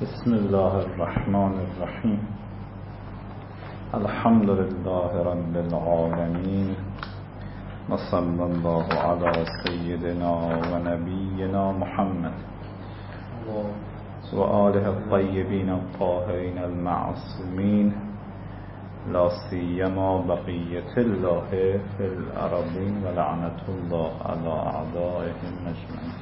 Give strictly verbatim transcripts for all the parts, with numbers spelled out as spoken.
بسم الله الرحمن الرحیم. الحمد لله رب العالمین و صلی الله علی سیدنا و نبینا محمد و آله الطیبین الطاهرین المعصومین، لا سیما بقیة الله فی الارضین و لعنة الله علی اعدائهم اجمعین.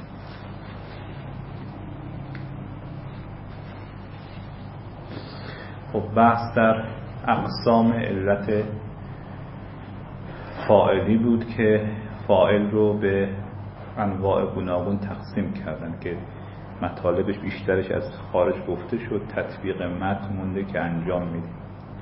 خب بحث در اقسام علت فاعلی بود که فاعل رو به انواع گوناگون تقسیم کردن که مطالبش بیشترش از خارج گفته شد، تطبیق متن مونده که انجام میدیم.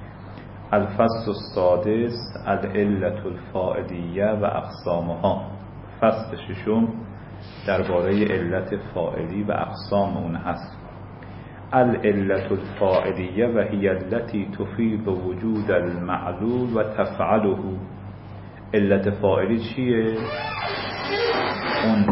الفصل السادس العلة الفاعلیه و اقسامها. فصل ششم درباره علت فاعلی و اقسام اون هست. العلة الفاعلیه و هی التي تفید وجود المعلول و تفعله. علت فاعلی چیه؟ اون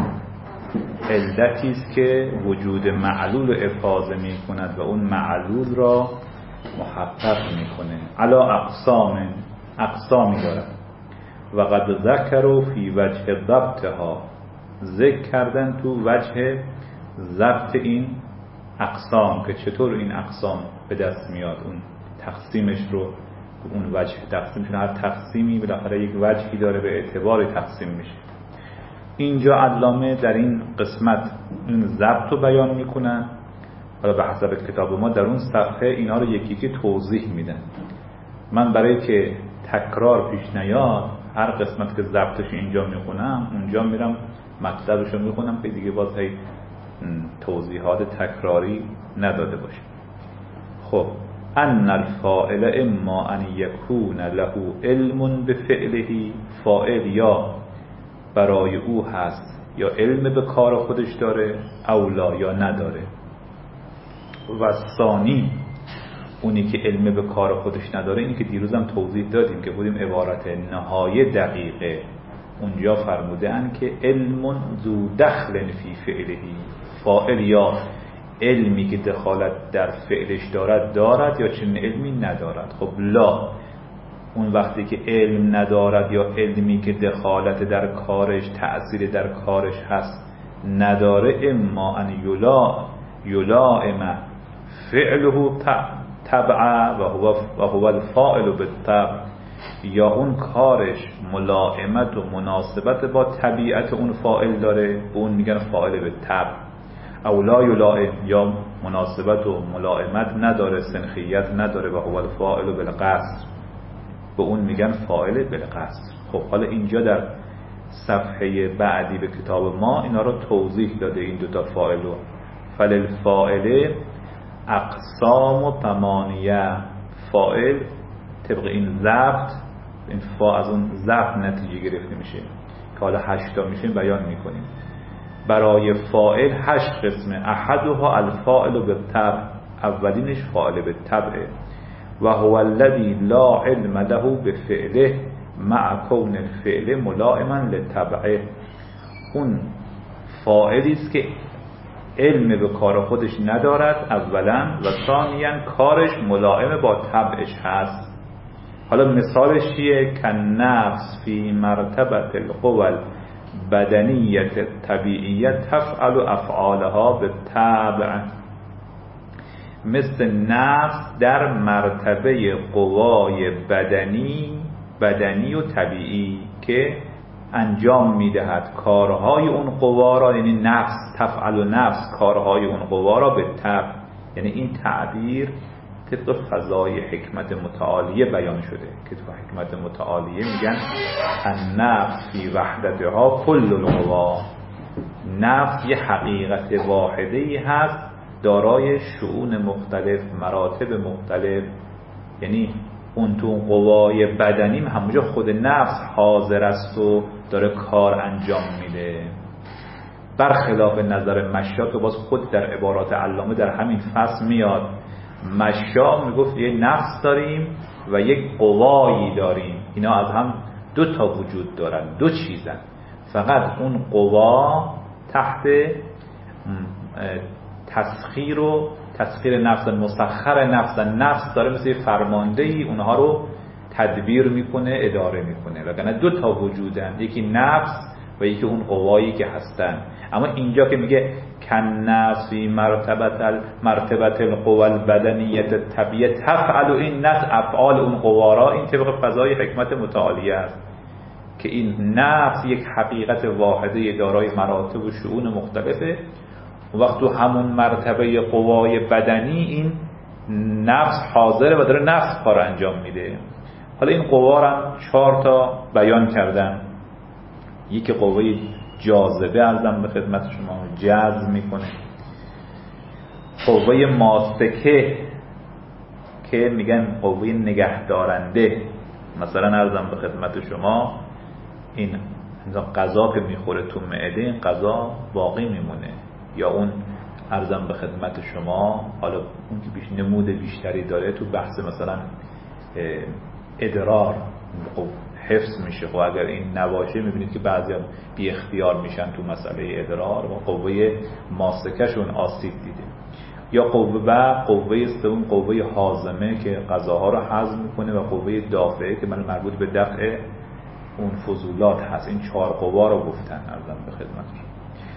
علتی است که وجود معلول افاضه می کند و اون معلول را محقق می کنه. علا اقسام، اقسامی دارد. و قد ذکروا فی وجه ضبطها، ذکر کردن تو وجه ضبط این اقسام که چطور این اقسام به دست میاد، اون تقسیمش رو اون وجه تقسیمش، هر تقسیمی بالاخره یک وجهی داره به اعتبار تقسیم میشه. اینجا علامه در این قسمت این ضبط رو بیان میکنن. حالا به حسب کتاب ما در اون صفحه اینا رو یکی یکی توضیح میدن. من برای که تکرار پیش نیاد هر قسمت که ضبطش اینجا میخونم اونجا میرم مطلبش رو میخونم که دیگه باز هی توضیحات تکراری نداده باشه. خب ان الفاعل اما ان یکون له علم بفعله، فاعل یا برای او هست یا علم به کار خودش داره، اولا یا نداره. و ثانی اونی که علم به کار خودش نداره، اینی که دیروزم توضیح دادیم که بودیم عبارت نهایه دقیقه اونجا فرمودن که علم ذو دخل فی فعله، فاعل یا علمی که دخالت در فعلش دارد دارد یا چنین علمی ندارد. خب لا، اون وقتی که علم ندارد یا علمی که دخالت در کارش تأثیر در کارش هست نداره، اما ان یلا یلائم فعله تبع و هو و هو الفاعل بالطبع، یا اون کارش ملائمت و مناسبت با طبیعت اون فاعل داره، به اون میگن فاعل به طبع. او لا یلائم، یا مناسبت و ملائمت نداره، سنخیت نداره، و هو الفاعل بالقصد، به اون میگن فاعل بالقصد. خب حالا اینجا در صفحه بعدی به کتاب ما اینا رو توضیح داده این دوتا فاعل رو. فللفاعل اقسام و ثمانیه، فاعل طبق این ضبط، این فا از اون ضبط نتیجه گرفته میشه که حالا هشتا میشه بیان میکنیم. برای فاعل هشت قسمه. احدها الفاعل بالطبع، اولینش فاعل بالطبع. و هو الذی لا علم له بفعله مع کون الفعل ملائما لطبعه. اون فاعلی است که علم به کار خودش ندارد اولا، و ثانیاً کارش ملائم با طبعش هست. حالا مثالش چیه؟ که نفس فی مرتبه القوى بدنیت طبیعیت تفعل افعالها به طبع. مثل نفس در مرتبه قوای بدنی بدنی و طبیعی که انجام میدهد کارهای اون قوا را، یعنی نفس تفعل و نفس کارهای اون قوا را به طبع. یعنی این تعبیر طبق فضای حکمت متعالیه بیان شده که تو حکمت متعالیه میگن النفس فی وحدتها کل القوا. نفس یه حقیقت واحده‌ای هست دارای شؤون مختلف، مراتب مختلف. یعنی اون تو قوای بدنیم همونجا خود نفس حاضر است و داره کار انجام میده، برخلاف نظر مشا که باز خود در عبارات علامه در همین فصل میاد. مشا میگفت یه نفس داریم و یک قوایی داریم، اینا از هم دو تا وجود دارن، دو چیزن، فقط اون قوا تحت تسخیر و تسخیر نفس، مسخر نفس، نفس داره مثل فرماندهی اونها رو تدبیر میکنه، اداره میکنه. وگرنه دو تا وجودن، یکی نفس و یکی اون قوایی که هستن. اما اینجا که میگه کن نفس فی مرتبت مرتبت القوا البدنیت الطبیعه تفعل، این نفس افعال اون قوارا، این طبق فضای حکمت متعالیه است که این نفس یک حقیقت واحده دارای مراتب و شؤون مختلفه. وقت تو همون مرتبه قوای بدنی این نفس حاضره و داره نفس کار انجام میده. حالا این قوا رو هم چهار تا بیان کردن. یکی قوه جاذبه عرضم به خدمت شما، جذب میکنه. قوه ماسکه که میگن قوه نگهدارنده، مثلا عرضم به خدمت شما این غذا که میخوره تو معده، این غذا باقی میمونه. یا اون عرضم به خدمت شما، حالا اون که بیش نمود بیشتری داره تو بحث مثلا ادرار حفظ میشه. خب اگر این نباشه میبینید که بعضی هم بی اختیار میشن تو مسئله ادرار و قوه ماسکشون آسیب دیده. یا قوه و قوه سوم قوه هاضمه که غذاها رو هضم میکنه، و قوه دافعه که من مربوط به دفع اون فضولات هست. این چهار قوا رو گفتن عرضم به خدمتتون.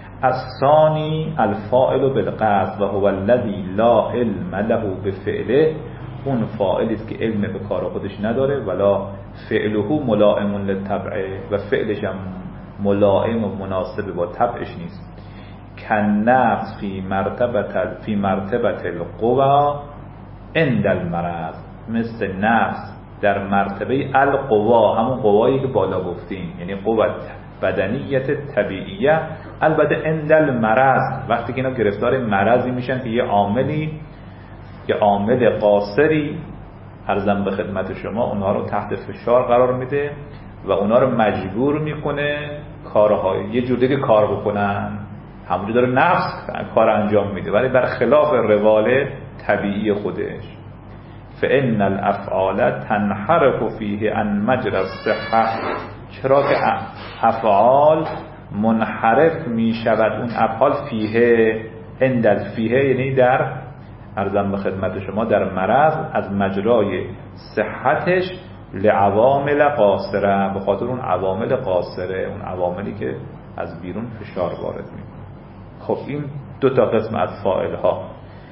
الثانی الفاعل بالقصد و هو الذی لا علم له بفعله، اون فاعلی است که علم به کار خودش نداره، ولا فعله ملائم للطبع، و فعلش هم ملائم و مناسب با طبعش نیست. کن نفس فی مرتبت فی مرتبت القوا عند المرض، مثل نفس در مرتبه القوا، همون قوایی که بالا گفتیم، یعنی قوت بدنیت طبیعیه. البته عند المرض، وقتی که اینا گرفتار مرضی میشن که یه عاملی یه عامل قاصری عرضم به خدمت شما اونها رو تحت فشار قرار میده و اونها رو مجبور میکنه کارهای یه جور دیگه کار بکنن. همونجا داره نفس کار انجام میده ولی برخلاف روال طبیعی خودش. فإن الافعال تنحرف فیه عن مجرى الصحة، چرا که افعال منحرف میشود، اون افعال فیه عند فیه یعنی در عرضم به خدمت شما در مرض، از مجرای صحتش لعوامل قاصره، به خاطر اون عوامل قاصره، اون عواملی که از بیرون فشار وارد میکنه. خب این دو تا قسم از فاعل ها.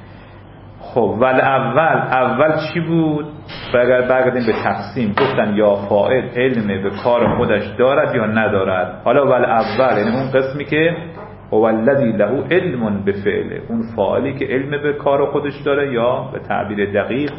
خب ول اول اول چی بود؟ برگردیم به تقسیم. گفتن یا فاعل علم به کار خودش دارد یا ندارد. حالا ول اول یعنی اون قسمی که هو الذی له علم بفعله، اون فاعلی که علم به کار خودش داره، یا به تعبیر دقیق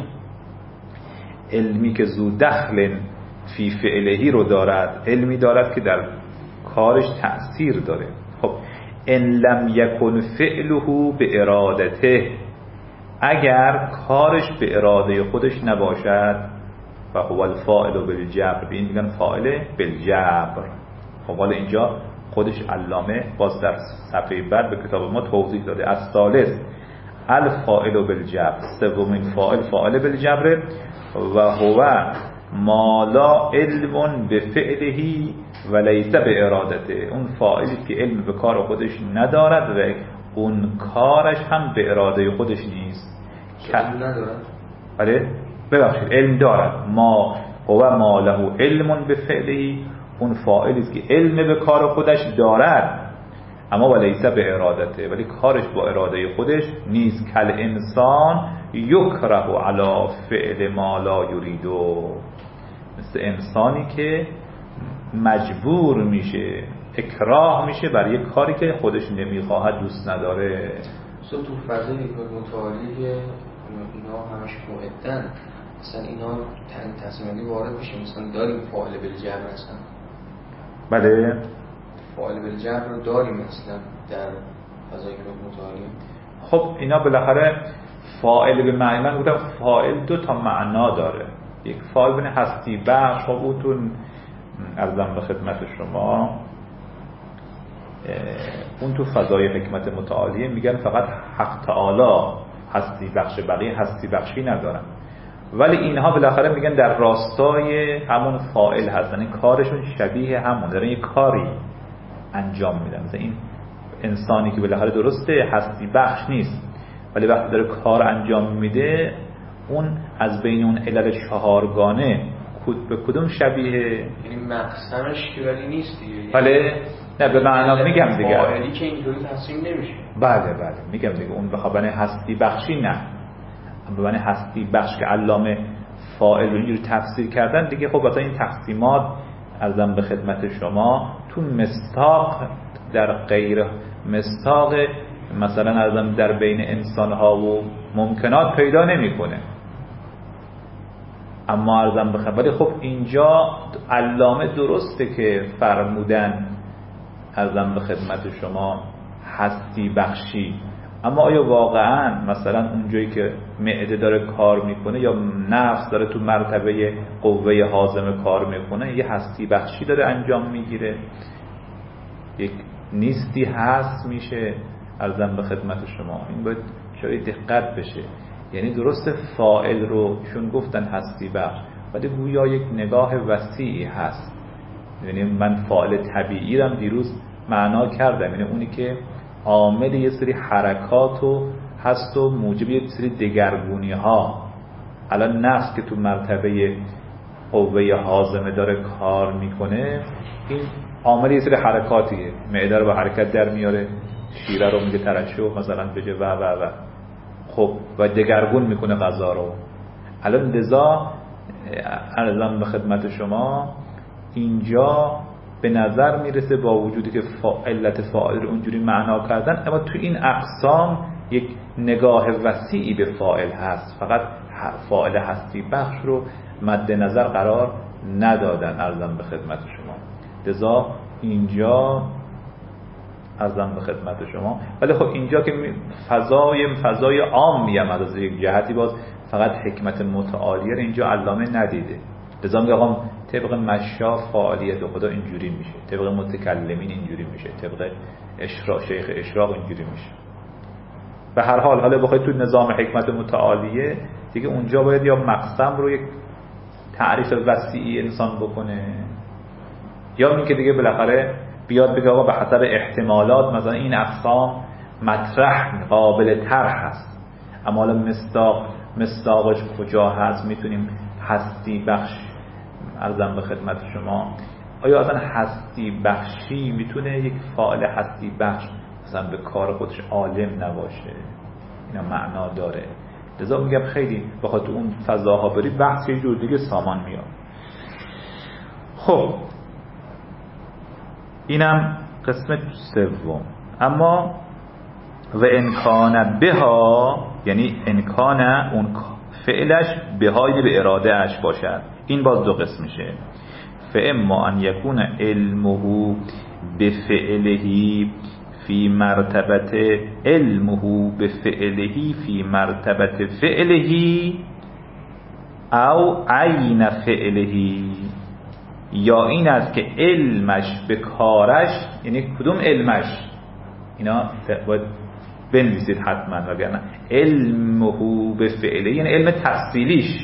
علمی که ذو دخل فی فعلهی رو دارد، علمی دارد که در کارش تأثیر داره. خب ان لم یکن فعله به ارادته، اگر کارش به اراده خودش نباشد، و هو الفاعل بالجبر، به این میگن فاعل بالجبر. خب حالا اینجا خودش علامه باز در صفحه بعد به کتاب ما توضیح داده. از ثالث الفاعل بالجبر، سومین فاعل فاعل بالجبر، و هو ما لا علم بفعله و لیس به ارادته، اون فاعلی که علم به کار خودش ندارد و اون کارش هم به اراده خودش نیست. علم ندارد؟ بله ببخشید علم دارد. ما هو ما له علم بفعله، اون فاعلی است که علم به کار خودش دارد اما ولیس به ارادته، ولی کارش با اراده خودش نیست. کل انسان یکره علی فعل ما لا یریدو، مثل انسانی که مجبور میشه، اکراه میشه برای یک کاری که خودش نمیخواهد، دوست نداره. تو تو فضای متعالی که اینا همش معدن، مثلا اینا تصمیمی وارد میشه، مثلا داریم فاعل بالجبر هستن. بله فاعل بالجبر رو داریم مثلا در فضای متعالی. خب اینا بالاخره فاعل به معنی، من گفتم فاعل دو تا معنا داره. یک فاعل بین هستی بخش، خب اون تو عرضم به خدمت شما اون تو فضای حکمت متعالیه میگن فقط حق تعالی هستی بخش، بقیه هستی بخشی ندارن. ولی اینها بالاخره میگن در راستای همون فاعل هستن، این کارشون شبیه همون، دارن یک کاری انجام میدن. مثلا این انسانی که بالاخره درسته هستی بخش نیست ولی وقتی داره کار انجام میده اون از بین اون علل چهارگانه به کدوم شبیه؟ یعنی مقسمش که ولی نیست دیگه. بله نه به معنا میگم دیگه فاعلی که اینطوری تصمیم نمیشه. بله بله میگم دیگه اون به خاطر هستی بخشی نه، به معنی هستی بخش که علامه فاعل رو اینجوری تفسیر کردن دیگه. خب مثلا این تقسیمات ارزم به خدمت شما تو مستاق در غیر مستاق مثلا ارزم در بین انسان ها و ممکنات پیدا نمیکنه، اما ارزم به خدمت خب اینجا علامه درسته که فرمودن ارزم به خدمت شما هستی بخشی، اما آیا واقعا مثلا اونجایی که معده داره کار میکنه یا نفس داره تو مرتبه قوه هاضمه کار میکنه یه هستی بخشی داره انجام میگیره؟ یک نیستی هست میشه ارزم به خدمت شما. این باید شاید دقت بشه. یعنی درست فاعل رو چون گفتن هستی بخش ولی گویا یک نگاه وسیعی هست. یعنی من فاعل طبیعی رو دیروز معنا کردم، یعنی اونی که عامل یه سری حرکات و هست و موجب یه سری دگرگونی ها. الان نفس که تو مرتبه قوه هاضمه داره کار میکنه این عامل یه سری حرکاتیه، معده رو به حرکت در میاره، شیره رو میگه ترشح مثلا بجه و و و خب و دگرگون میکنه غذا رو. الان لذا عرضم به خدمت شما اینجا به نظر میرسه با وجودی که علت فاعل رو اونجوری معنا کردن اما تو این اقسام یک نگاه وسیعی به فاعل هست، فقط فاعل هستی بخش رو مد نظر قرار ندادن ارزم به خدمت شما. لذا اینجا ارزم به خدمت شما ولی خب اینجا که فضای فضای عام میام از یک جهتی باز فقط حکمت متعالیه اینجا علامه ندیده. لذا میگه آقا طبق مشا فعالیت خدا اینجوری میشه، طبق متکلمین اینجوری میشه، طبق اشراق شیخ اشراق اینجوری میشه. به هر حال حالا بخواید تو نظام حکمت متعالیه دیگه اونجا باید یا مقسم رو یک تعریف وسیعی انسان بکنه یا اینکه دیگه بالاخره بیاد بگه آقا به حسب احتمالات مثلا این اقسام مطرح قابل طرح هست، اما حالا مصداق مصداقش کجا هست؟ میتونیم هستی بخش ارزم به خدمت شما آیا اصلا هستی بخشی میتونه یک فاعل هستی بخش مثلا به کار خودش عالم نباشه؟ اینا معنا داره. لذا میگم خیلی بخاطر تو اون فضاها بری بحث یه جور دیگه سامان میاد. خب اینم قسمت سوم. اما و امکان بها یعنی امکان اون فعلش بهای به اراده اش باشد، این باز دو قسم میشه. فاما ان یکون علمه بفعلهی فی مرتبت علمه بفعلهی فی مرتبت فعلهی او عین فعلهی، یا این است که علمش به کارش، یعنی کدوم علمش؟ اینا باید بنویسید حتما وگرنه علمه به فعله یعنی علم تفصیلیش،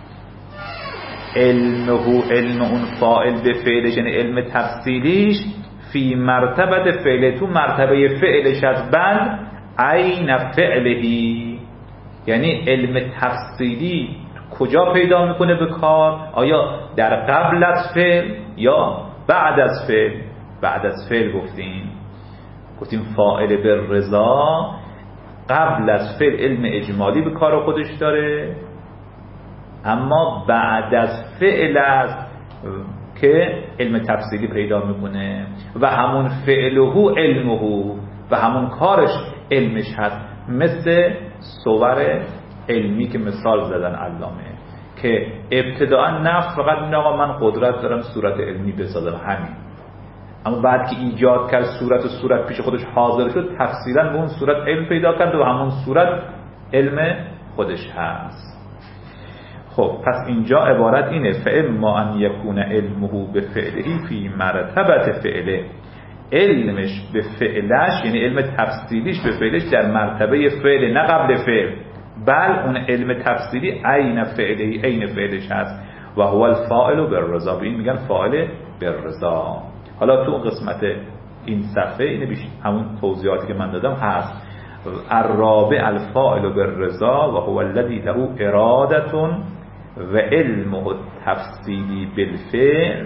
علمه علم اون فاعل به فعلش یعنی علم تفصیلیش فی مرتبت فعله تو مرتبه فعلش از بند عین فعلهی، یعنی علم تفصیلی کجا پیدا میکنه به کار؟ آیا در قبل از فعل یا بعد از فعل؟ بعد از فعل گفتیم گفتیم فاعل به رضا قبل از فعل علم اجمالی به کار خودش داره، اما بعد از فعل است که علم تفصیلی پیدا میکنه و همون فعله علمه و همون کارش علمش هست. مثل صور علمی که مثال زدن علامه که ابتداء نفس فقط این آقا من قدرت دارم صورت علمی بسازم همین، اما بعد که ایجاد کرد صورت و صورت پیش خودش حاضر شد تفصیلا به اون صورت علم پیدا کرد و همون صورت علم خودش هست. خب پس اینجا عبارت اینه فاما ان یکون علمه به فعلهی فی مرتبت فعله، علمش به فعلش یعنی علم تفصیلیش به فعلش در مرتبه فعل نه قبل فعل، بل اون علم تفصیلی عین فعلی عین فعلش هست و هو الفاعل بالرضا، به این میگن فاعل بالرضا. حالا تو قسمت این صفحه اینه بیش همون توضیحاتی که من دادم هست، الرابع الفاعل بالرضا و هو الذي له اراده و علمه التفصیلی بالفعل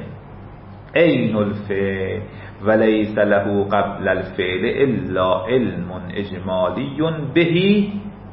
عین الفعل و لیس له قبل الفعل الا علم اجمالی به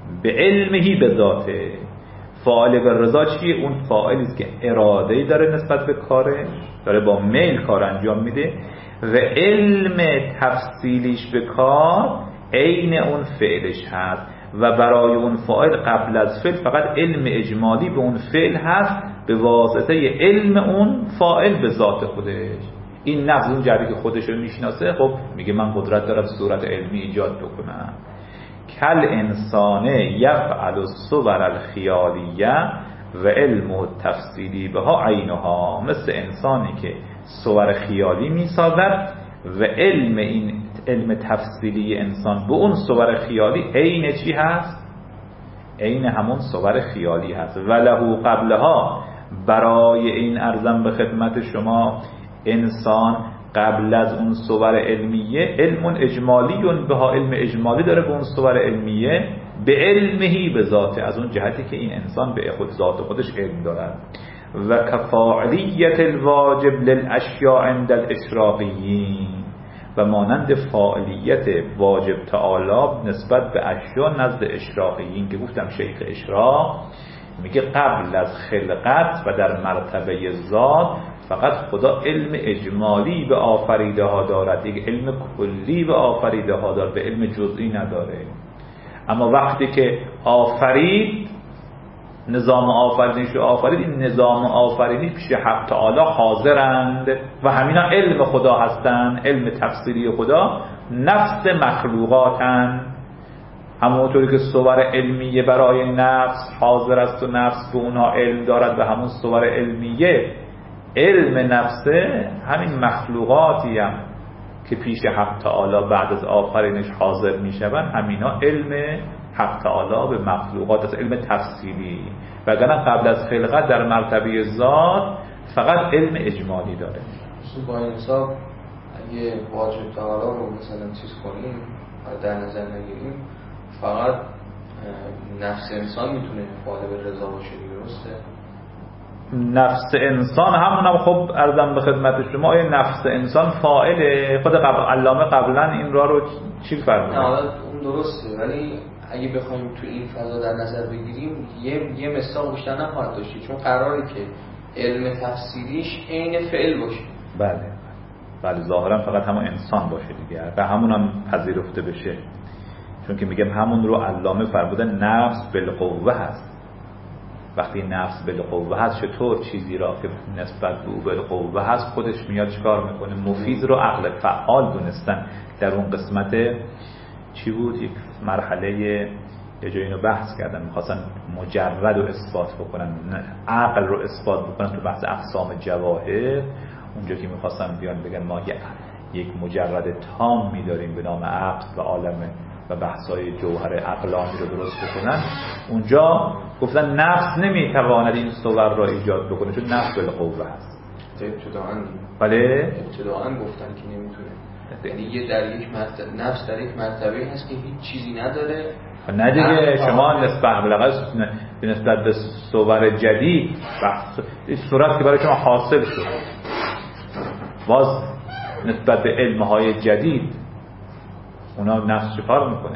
بعلمه بذاته. فاعل بالرضا چیه؟ اون فاعلی است که اراده‌ای داره نسبت به کاره، داره با میل کار انجام میده و علم تفصیلیش به کار عین اون فعلش هست و برای اون فاعل قبل از فعل فقط علم اجمالی به اون فعل هست به واسطه علم اون فاعل به ذات خودش. این نفس اون جری که خودش رو میشناسه، خب میگه من قدرت دارم صورت علمی ایجاد بکنم. کل انسانه یفعل الصور الخیالیه و علم التفصیلی بها عینها، مثل انسانی که صور خیالی میسازد و علم این علم تفصیلی انسان به اون صور خیالی عین چی هست؟ عین همون صور خیالی هست. وله قبلها، برای این ارزم به خدمت شما انسان قبل از اون صور علمیه علم اجمالی بها، علم اجمالی داره به اون صور علمیه به علمهی به ذاته، از اون جهتی که این انسان به خود ذات خودش علم دارد. و کفاعلیت الواجب للاشیاء عند الاشراقیین، و مانند فاعلیت واجب تعالی نسبت به اشیا نزد اشراقیین که گفتم شیخ اشراق میگه قبل از خلقت و در مرتبه ذات فقط خدا علم اجمالی به آفریده ها دارد، یک علم کلی به آفریده ها دارد، به علم جزئی نداره. اما وقتی که آفرید، نظام آفرینش رو آفرید، این نظام آفرینی پیش حق تعالی حاضرند و همینا علم خدا هستند، علم تفسیری خدا نفس مخلوقاتند. همونطوری که صور علمیه برای نفس حاضر است و نفس به اونها علم دارد و همون صور علمیه علم نفسه، همین مخلوقاتی هم که پیش حق تعالی بعد از آفرینش حاضر می شوند همینا علم حق تعالی به مخلوقات از علم تفصیلی، وگرنه قبل از خلقت در مرتبه ذات فقط علم اجمالی داره. با این حساب اگه واجب تعالی رو مثلا چیز کنیم در نظر نگیریم، فقط نفس انسان میتونه فاعل بالرضا باشه، درسته؟ نفس انسان همون هم خب عرضم به خدمت شما، آیا نفس انسان فاعله؟ خود قبل علامه قبلا این را رو چی فرمود؟ نه اون درسته، ولی اگه بخوایم تو این فضا در نظر بگیریم یه یه مثال بیشتر نخواهد داشت، چون قراره که علم تفسیریش عین فعل باشه. بله بله ظاهرا فقط همون انسان باشه دیگه، و همون هم پذیرفته بشه، چون که میگم همون رو علامه فرموده نفس بالقوه هست. وقتی نفس بالقوه هست، چطور چیزی را که نسبت به او بالقوه هست خودش میاد چیکار میکنه؟ مفید رو عقل فعال دونستن. در اون قسمت چی بود؟ یک مرحله یه جایی اینو بحث کردن، میخواستن مجرد رو اثبات بکنن، عقل رو اثبات بکنن تو بحث اقسام جواهر. اونجا که میخواستن بیان بگن ما یک مجرد تام میداریم به نام عقل و عالم و بحثای جوهر عقلانی رو درست بکنن، اونجا گفتن نفس نمیتواند این صور را ایجاد بکنه چون نفس بالقوه هست. ابتداعاً بله ابتداعاً گفتن که نمیتونه، یعنی یه در یک مرتبه نفس در یک مرتبه هست که هیچ چیزی نداره. نه دیگه شما نسبت به نسبت به صور جدید بحث این صورت که برای شما حاصل شد، باز نسبت به علمهای جدید اونا نفس چه کار میکنه؟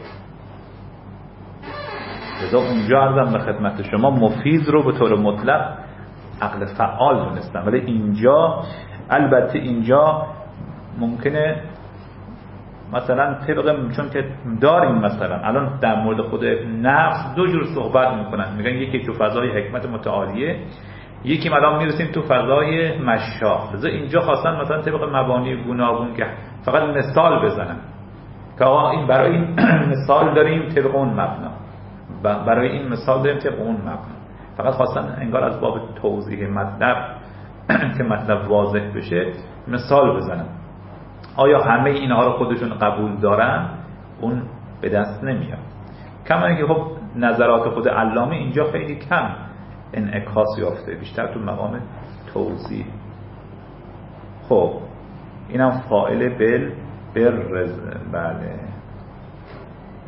لذا اونجا عرضم به خدمت شما مفید رو به طور مطلق عقل فعال دونستن، ولی اینجا البته اینجا ممکنه مثلا طبق، چون که داریم مثلا الان در مورد خود نفس دو جور صحبت میکنن، میگن یکی تو فضای حکمت متعالیه، یکی الان میرسیم تو فضای مشاق. لذا اینجا خواستن مثلا طبق مبانی گوناگون که فقط مثال بزنن که آقا این برای این مثال داریم طبق اون مبنا، برای این مثال داریم طبق اون مبنا، فقط خواستن انگار از باب توضیح مطلب که مطلب واضح بشه مثال بزنن. آیا همه اینها رو خودشون قبول دارن؟ اون به دست نمیاد. کما اینکه خب نظرات خود علامه اینجا خیلی کم انعکاس یافته، بیشتر تو مقام توضیح. خب اینم فاعل بل بر. بله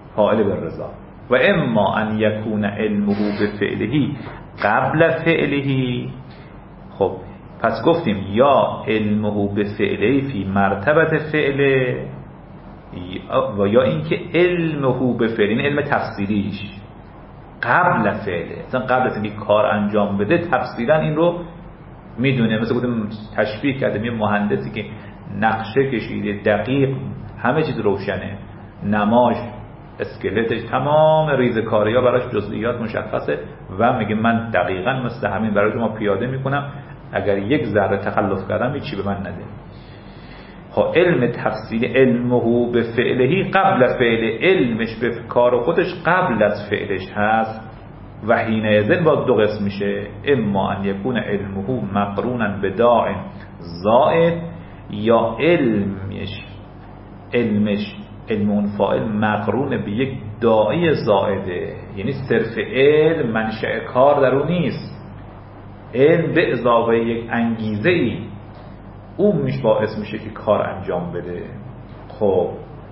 فاعل بالرضا. و اما ان یکون علمه به فعله قبل فعله. خب پس گفتیم یا علمه به فعله فی مرتبه فعله، و یا اینکه علمه به فعله، این علم تفصیلیش قبل فعله، مثلا قبل از اینکه کار انجام بده تفصیلا این رو میدونه. مثلا گفتم تشبیه کردم یه مهندسی که نقشه کشیده دقیق، همه چیز روشنه، نماش، اسکلتش، تمام ریزکاری‌ها براش جزئیات مشخصه و میگه من دقیقاً مثل همین برای شما پیاده میکنم، اگر یک ذره تخلف کردم هیچی به من نده. خب علم تفصیل علمه به فعلهی قبل فعل، علمش به کار خودش قبل از فعلش هست و حینئذ با دو قسم میشه، اما ان یکون علمه مقرونا به داع زائد، یا علمش علمش علم اون فاعل مقرون به یک داعی زائده، یعنی صرف علم منشأ کار در اون نیست، علم به اضافه یک انگیزه ای اون میش باعث میشه که کار انجام بده. خب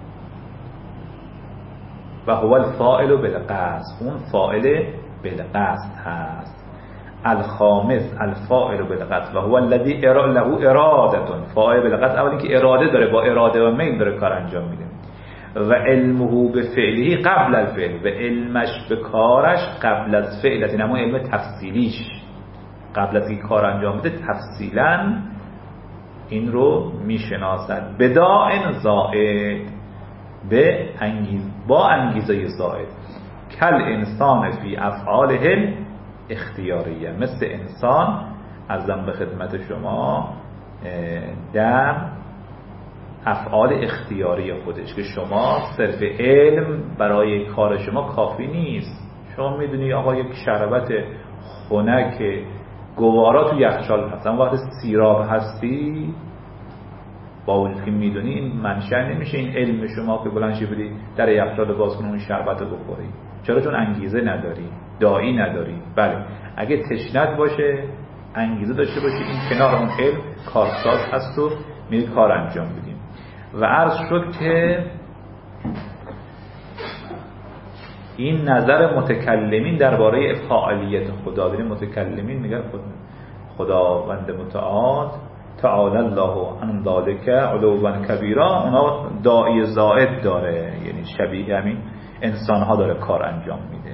و هو الفاعل بالقصد، اون فاعل بالقصد هست. الخامس الفاعل بالقصد و هو الذی له اراده، فاعل بالقصد اولی که اراده داره، با اراده و میل داره کار انجام میده. و علمه به فعله قبل الفعل، و علمش به کارش قبل از فعل، این همون علم تفصیلیش قبل از اینکه کار انجام بده تفصیلا این رو میشناسد. بداع زائد، به انگیز با انگیزه زائد، کل انسان فی افعاله اختیاریه، مثل انسان ازم به خدمت شما در افعال اختیاری خودش، که شما صرف علم برای کار شما کافی نیست. شما میدونی آقا یک شربت خنک گوارا تو یخچال هست، اما وقتی سیراب هستی با وجود که میدونی این منشأ نمیشه این علم شما که بلند شی بری در یخچال باز کنی اون شربت رو بخوری. چرا؟ چون انگیزه نداری، داعی نداری. بله اگه تشنت باشه، انگیزه داشته باشی، این کنار اون علم کارساز هست و میری کار انجام بدیم. و عرض شد که این نظر متکلمین درباره فاعلیت خدا، ببین متکلمین میگن خود خداوند متعال تعالی الله عن ذلک علوا کبیرا، اونا داعی زائد داره، یعنی شبیه همین انسان ها داره کار انجام میده.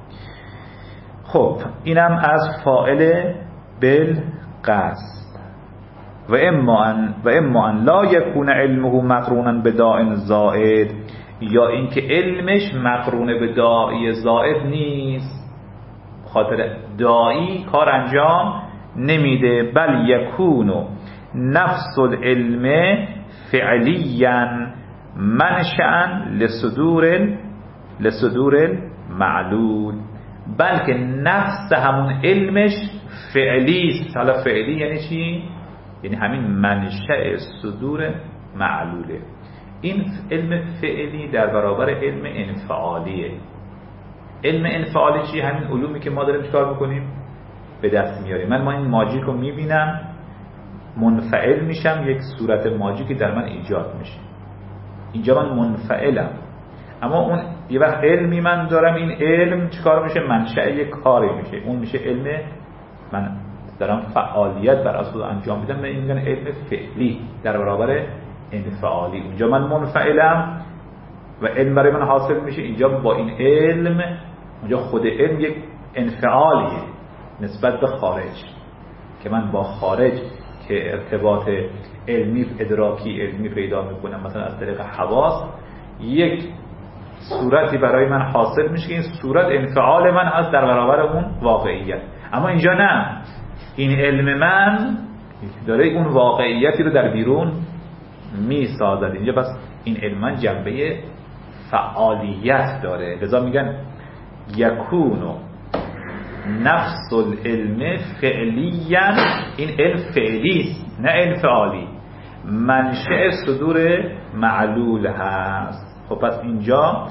خب اینم از فاعل بالقصد. و اما ان و اما ان لا یکون علمه مقرونا بداع زائد، یا اینکه علمش مقرون به داعی زائد نیست، خاطر داعی کار انجام نمیده، بل یکونو نفس العلم فعلیا منشأ لصدور لصدور معلول، بلکه نفس همون علمش فعلی است. حالا فعلی یعنی چی؟ یعنی همین منشأ صدور معلوله. این علم فعلی در برابر علم انفعالیه. علم انفعالی چی؟ همین علومی که ما داریم چیکار میکنیم؟ به دست میاریم. من ما این ماجیک رو میبینم، منفعل میشم، یک صورت ماجیکی در من ایجاد میشه، اینجا من منفعلم. اما اون یه وقت علمی من دارم، این علم چیکار میشه؟ منشأ یک کاری میشه، اون میشه علم من دارم فعالیت بر اساس انجام میدم، این میگن علم فعلی در برابر انفعالی. اونجا من منفعلم و علم برای من حاصل میشه، اینجا با این علم، اونجا خود علم یک انفعالیه نسبت به خارج، که من با خارج که ارتباط علمی ادراکی علمی پیدا میکنم، مثلا از طریق حواس، یک صورتی برای من حاصل میشه، این صورت انفعال من هست در برابر اون واقعیت. اما اینجا نه، این علم من داره اون واقعیتی رو در بیرون میسازد. اینجا بس این علم من جنبه فعالیت داره، لذا میگن یکونو نفس العلم فعلیا، این علم فعلی است نه علم فعالی، منشأ صدور معلول هست. خب پس اینجا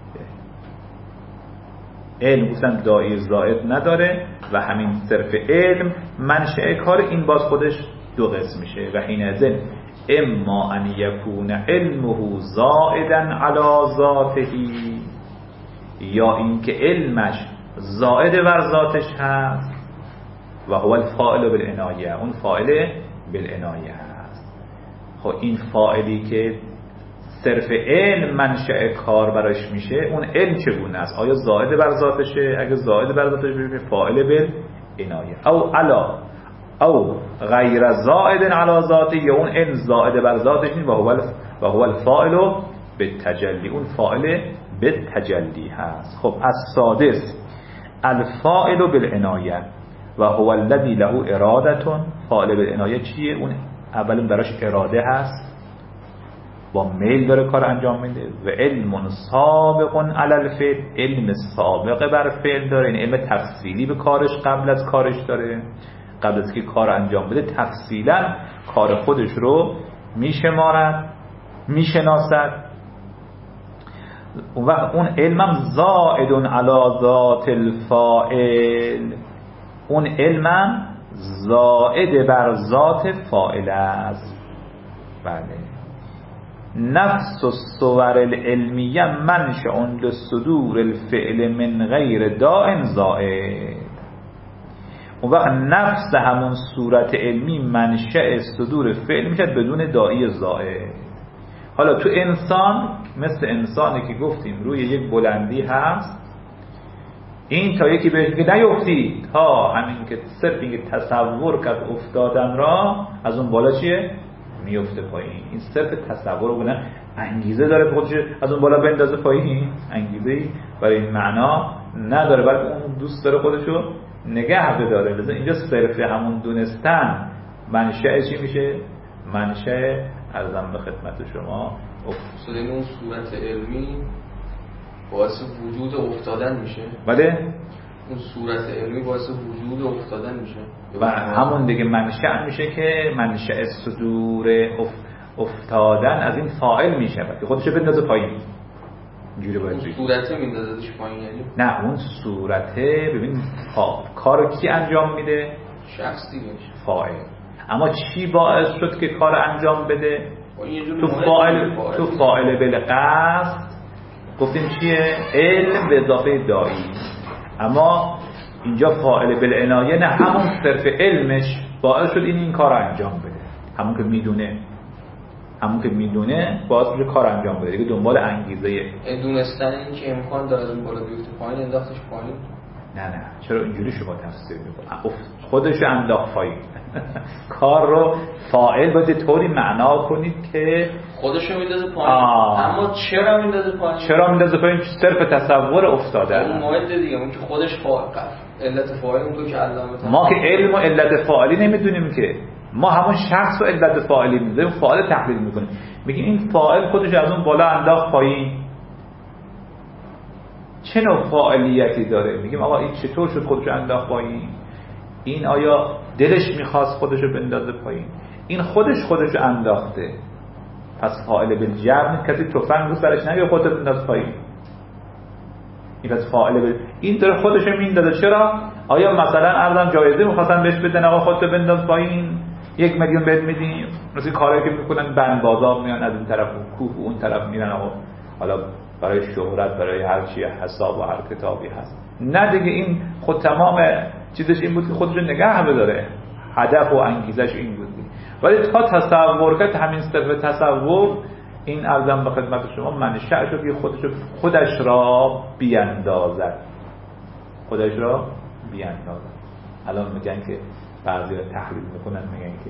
علم گفتن داعی زائد نداره و همین صرف علم منشأ کار، این باز خودش دو قسم میشه. و حینئذ اما ان یکون علمه زائدا علی ذاته، یا اینکه علمش زائد بر ذاتش هست و هو الفاعل بالعنایه، اون فاعل بالعنایه هست. خب این فاعلی که صرف علم منشأ کار براش میشه، اون علم چگونه است؟ آیا زائد بر ذاتشه؟ اگه زائد بر ذاتش بشه فاعل بالعنایه، او علا او غیر زائد علی ذاته، یا اون علم زائد بر ذاتش نیست و هو و هو الفاعل بالتجلی، اون فاعل بالتجلی هست. خب السادس الفاعل بالعنایه و هو الذی له اراده. فاعل بالعنایه چیه؟ اون اولین براش اراده هست، با میل داره کار انجام میده. و علم سابق علی الفعل، علم سابق بر فعل داره، این علم تفصیلی به کارش قبل از کارش داره، قبل از که کار انجام بده تفصیلا کار خودش رو میشمارد، میشناسد. و اون علمم زائد علی ذات الفاعل، اون علمم زائد بر ذات فاعل است. بله. نفس الصور العلمیه منشأ لصدور الفعل من غیر داء زائد. اون وقت نفس همون صورت علمی منشأ صدور فعل میشه بدون داعی زائد. حالا تو انسان، مثل انسانی که گفتیم روی یک بلندی هست، این تا یکی بهش میگه نیفتید، تا همین که صرف این تصور کرد افتادن را، از اون بالا چیه؟ میفته پایین. این صرف تصور رو بلند، انگیزه داره خودش از اون بالا بندازه پایین، انگیزه‌ای برای این معنا نداره، بلکه اون دوست داره خودشو نگه بداره. لذا اینجا صرف همون دونستن منشأ چی میشه؟ منشأ ارزم به خدمت شما افتادن اون صورت علمی باعث وجود افتادن میشه. بله، اون صورت علمی باعث وجود افتادن میشه و همون دیگه منشأ میشه که منشأ صدور افتادن از این فاعل میشه که خودشو بندازه پایین. اینجوری باید اون صورته میندازدش پایین یعنی؟ نه، اون صورته ببین کارو کی انجام میده؟ شخص دیگه، فاعل. اما چی باعث شد که کار انجام بده؟ تو فاعل تو فاعل بالقصد گفتیم چیه؟ علم به اضافه داعی. اما اینجا فاعل بالعنایه نه، همون صرف علمش باعث شد این این کار انجام بده. همون که میدونه همون که میدونه باعث میشه کار انجام بده دیگه، دنبال انگیزه. دونستن این که امکان داره از اون بالا بیفته پایین انداختش پایین. نه نه، چرا اینجوری شما تفسیر میکنید؟ خودش انداخت پایین. کار رو فاعل باید طوری معنا کنید که خودشو میندازه پایین. اما چرا میندازه پایین؟ چرا میندازه پایین؟ صرف تصور افتاده. اون موعد دیگه، اون که خودش فاعل، علت فاعل اون تو که علامه. ما که علم و علت فاعلی نمیدونیم که، ما همون شخص و علت فاعلی میذاریم، فاعل تحلیل میکنیم، میگیم این فاعل خودش از اون بالا انداخت پایین. چه نوع فاعلیتی داره؟ میگیم آقا این چطور شد خودش انداخت پایین؟ این آیا دلش میخواست خودشو بندازه پایین؟ این خودش خودشو انداخته، پس فاعل بالجبر نیست. کسی تفنگ رو سرش نگه خودت بنداز پایین، این پس فاعل بال... این داره خودشو میندازه. چرا؟ آیا مثلا ارزم جایزه میخواستن بهش بدن آقا خودتو بنداز پایین، یک میلیون بهت میدیم؟ مثل کارهایی که میکنن بند بازار میان از این طرف و کوه و اون طرف میرن آقا حالا برای شهرت، برای هر چی حساب و هر کتابی هست. نه دیگه، این خود تمام چیزش این بود که خودشو نگه بداره، هدف و انگیزش این بود. ولی تا تصور کرد، همین صرف تصور، این ارزم به خدمت شما منشأ شد که خودشو خودش را بیاندازد، خودش را بیاندازد. الان میگن که بعضی تحلیل میکنن، میگن که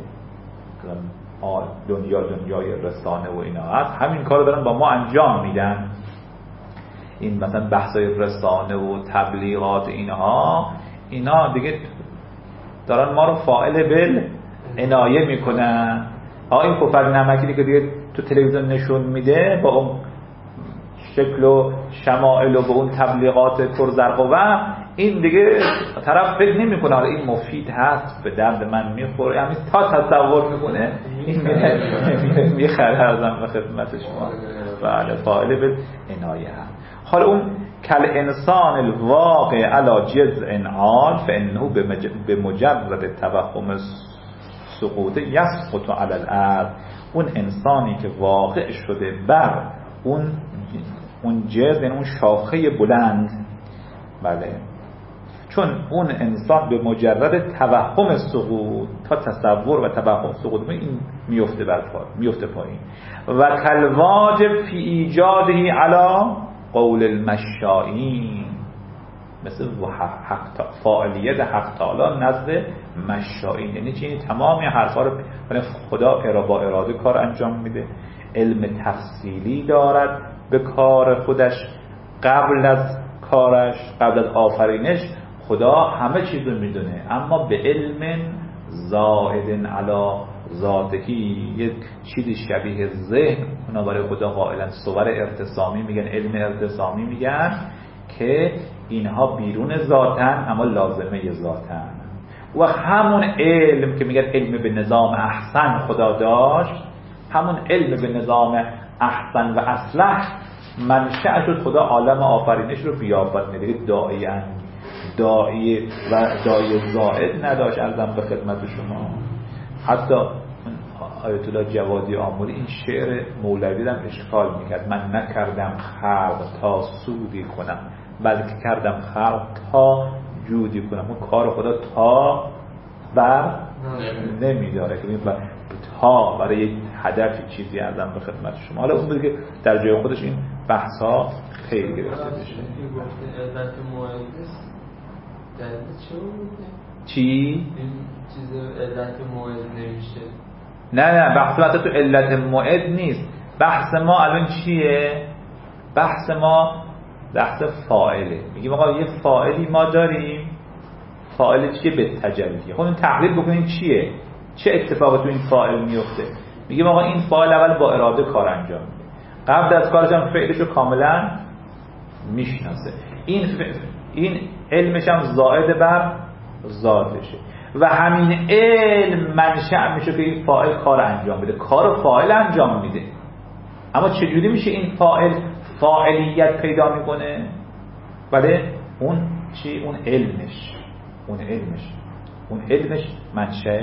دنیا دنیای رسانه و اینا هست، همین کارو دارن با ما انجام میدن. این مثلا بحثای رسانه و تبلیغات اینها اینا دیگه دارن ما رو فاعل بال عنایه میکنن. ها این پفک نمکی که دیگه تو تلویزیون نشون میده با اون شکل و شمائل و با اون تبلیغات پرزرق و این دیگه طرف فکر نمیکنه این مفید هست، به درد من میخوره، همین تا تصور میکنه این میخره. ارزم به خدمت شما بله فاعل بالعنایه. حالا اون کل انسان الواقع علی جزء عال فانه به مجرد توهم سقوط یسقط علی الارض. اون انسانی که واقع شده بر اون اون جذع یعنی اون شاخه بلند. بله، چون اون انسان به مجرد توهم سقوط، تا تصور و توهم سقوط این میفته بر پای میفته پایین. و کالواجب فی ایجاده علی قول المشائین، مثل حق فاعلیت حق تعالی نزد مشائین. یعنی چی؟ تمام حرفا رو خدا با اراده کار انجام میده، علم تفصیلی دارد به کار خودش. قبل از کارش، قبل از آفرینش خدا همه چیز رو میدونه، اما به علم زائد علی ذاتهی، یک چیزی شبیه ذهن. اونا برای خدا قائلا صور ارتسامی میگن، علم ارتسامی میگن که اینها بیرون ذاتن اما لازمه ذاتن. و همون علم که میگن علم به نظام احسن خدا داشت، همون علم به نظام احسن و اصلح منشأ شد خدا عالم آفرینش رو بیافرینه. داعی داعی و داعی زائد نداشت. عرضم به خدمت شما حتی آیت الله جوادی آموری این شعر مولوی رو اشکال میکرد: من نکردم خلق تا سودی کنم، بلکه کردم خلق تا جودی کنم. اون کار خدا تا بر نمیداره که تا برای یک هدفی چیزی ازم به خدمت شما. حالا اون بود که در جای خودش این بحث ها خیلی گرفته بشه. علت موعظه چه بوده؟ چی؟ این چیز علت موعظه نمیشه. نه نه بحث ما تو علت موعد نیست. بحث ما الان چیه؟ بحث ما بحث فاعله. میگیم آقا یه فاعلی ما داریم، فاعل چیه؟ به تجلی. خب این تحلیل بکنیم چیه؟ چه اتفاقی تو این فاعل میفته؟ میگیم آقا این فاعل اول با اراده کار انجام میده، قبل از کارش هم فعلش رو کاملا میشناسه. این ف... این علمش هم زائد بر ذاتشه و همین علم منشأ میشه که این فاعل کار انجام بده. کار فاعل انجام میده، اما چجوری میشه این فاعل فاعلیت پیدا میکنه؟ بله اون چی؟ اون علمش اون علمش اون علمش منشأ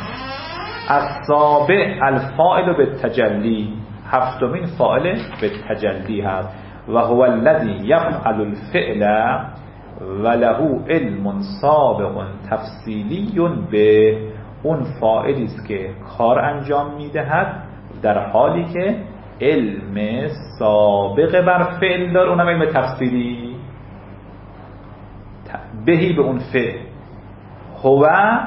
السابع الفاعل بالتجلی. هفتمین فاعل به تجلی هست و هو الذی یفعل الفعل وله علم سابق تفصیلی به. اون فاعلی است که کار انجام میدهد در حالی که علم سابق بر فعل داره، اونم علم تفصیلی بهی به اون فعل. هو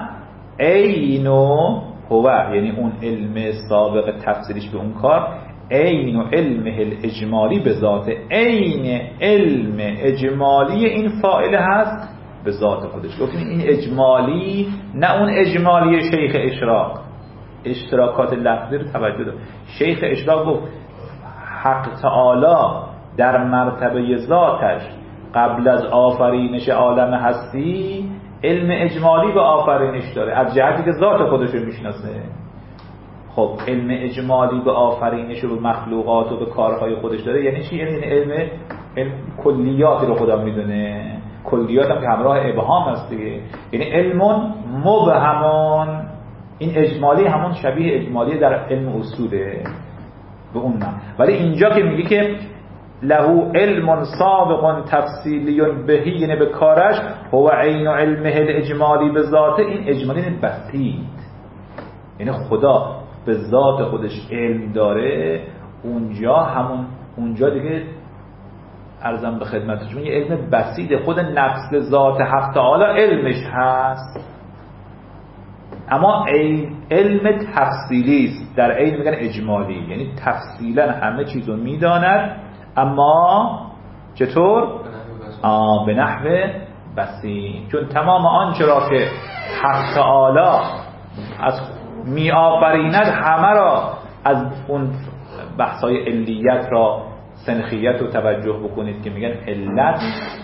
عینو هو یعنی اون علم سابق تفصیلیش به اون کار، عین علمه الاجمالی به ذات، عین علم اجمالی این فاعل هست به ذات خودش. گفتیم این اجمالی نه اون اجمالی شیخ اشراق، اشتراکات لفظی رو توجه دار. شیخ اشراق گفت حق تعالی در مرتبه ذاتش قبل از آفرینش عالم هستی علم اجمالی به آفرینش داره، از جهتی که ذات خودش رو میشناسه. خب علم اجمالی به آفرینش و به مخلوقات و به کارهای خودش داره یعنی چی؟ یعنی علم علم کلیاتی رو خدا میدونه. کلیات هم که همراه ابهام هست دیگه، یعنی علم مبهمان. این اجمالی همون شبیه اجمالی در علم اصوله به اون من. ولی اینجا که میگه که له علم سابق تفصیلی بهی یعنی به کارش، هو عین علمه الاجمالی به ذاته، این اجمالی بسیط یعنی خدا به ذات خودش علم داره. اونجا همون اونجا دیگه عرضم به خدمتتون یه علم بسیط خود نفس ذات حق تعالی علمش هست، اما علم تفصیلی است. در علم میگن اجمالی یعنی تفصیلا همه چیزو میداند، اما چطور؟ آه به نحو بسیط. چون تمام آنچه را که حق تعالی از می آفریند همه را از اون بحثای علیت را سنخیت رو توجه بکنید که میگن علت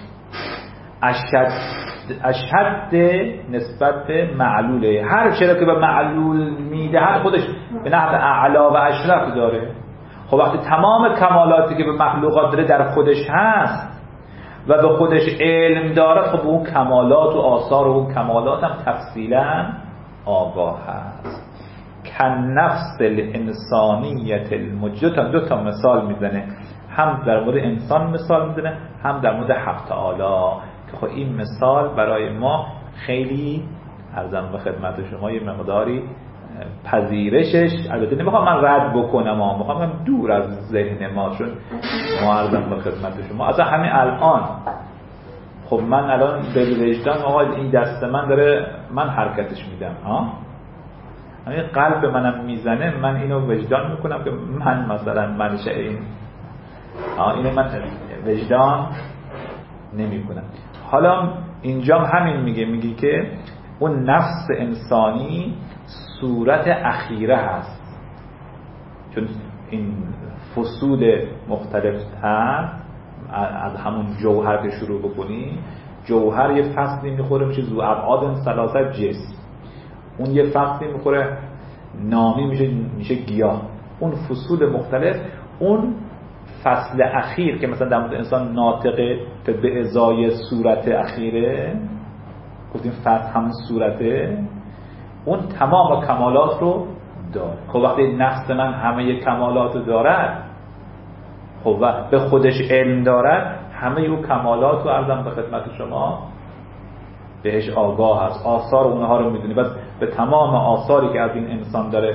اشد اشد نسبت به معلوله. هر چرا که به معلول میدهد خودش به نحو اعلا و اشرف داره. خب وقتی تمام کمالاتی که به مخلوقات داره در خودش هست و به خودش علم دارد، خب اون کمالات و آثار و اون کمالات هم تفصیلا آگاه هست. کن نفس الانسانیت الموجودة. دو تا مثال میزنه. هم در مورد انسان مثال میزنه، هم در مورد حق تعالی، که خب این مثال برای ما خیلی عرضم به خدمت شما یه مقداری پذیرشش، البته نمیخوام من رد بکنم، اما میخوام من دور از ذهن ما، چون ما عرضم به خدمت شما اصلا همین الان خب من الان به وجدان آقا این دست من داره من حرکتش میدم، ها همین قلب منم میزنه، من اینو وجدان میکنم که من مثلا منشأ این ها اینو من وجدان نمیکنم. حالا اینجا همین میگه میگه که اون نفس انسانی صورت اخیره هست، چون این فصول مختلف تر از همون جوهر که شروع بکنی، جوهر یه فصلی میخوره میشه ذو ابعاد ثلاثه جسم، اون یه فصلی میخوره نامی میشه میشه گیاه، اون فصول مختلف، اون فصل اخیر که مثلا در مورد انسان ناطقه به ازای صورت اخیره گفتیم فصل همون صورته، اون تمام کمالات رو داره. خب وقتی نفس من همه کمالات رو دارد، خب و به خودش علم دارد، همه اون کمالات رو عرضم به خدمت شما بهش آگاه هست، آثار اونها رو میدونی، بس به تمام آثاری که از این انسان داره